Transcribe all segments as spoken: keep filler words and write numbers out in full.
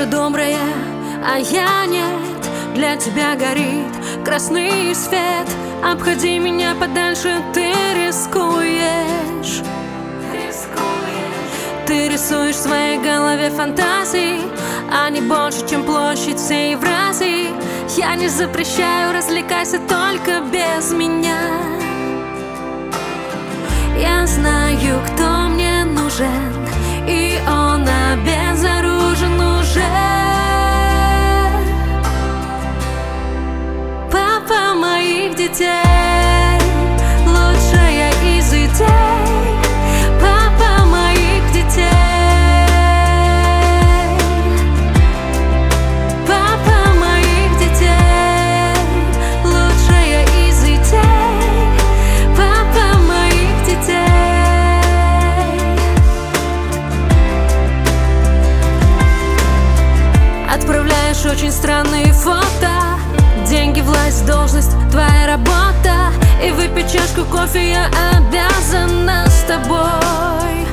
же добрая, а я нет. Для тебя горит красный свет. Обходи меня подальше, ты рискуешь. Ты рисуешь в своей голове фантазии, они больше, чем площадь всей Евразии. Я не запрещаю, развлекайся только без меня. Я знаю, кто мне нужен, и он обезоружен уже. Папа моих детей, лучшая из идей. Папа моих детей, папа моих детей, лучшая из идей. Папа моих детей. Отправляешь очень странные фото. Деньги, власть, должность, твоя работа. И выпить чашку кофе я обязана с тобой.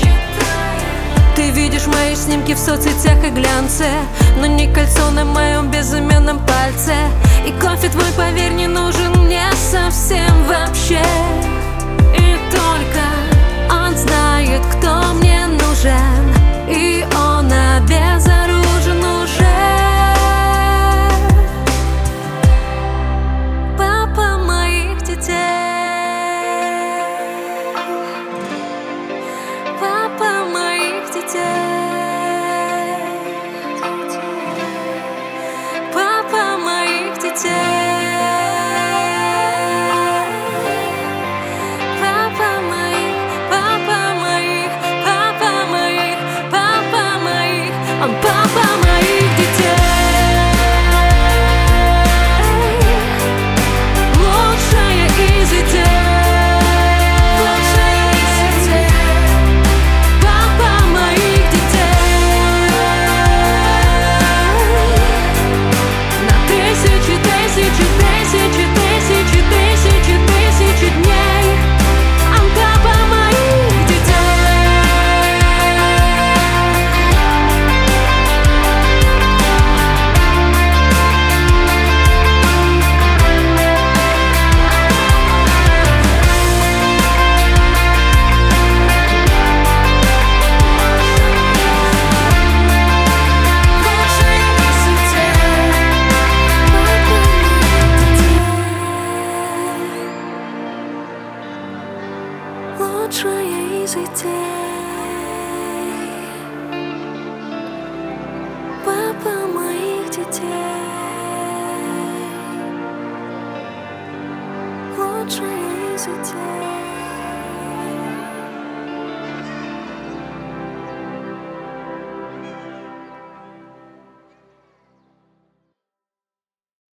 Ты видишь мои снимки в соцсетях и глянце, но не кольцо на моем безымянном пальце. И кофе твой, поверь, не нужен мне совсем вообще. И только он знает, кто мне нужен, и он обезоружен уже. Папа моих детей, папа моих детей, папа моих детей, папа моих, папа моих, папа моих, папа моих, он папа моих детей. Лучшая из идей. Папа моих детей, лучшая из идей.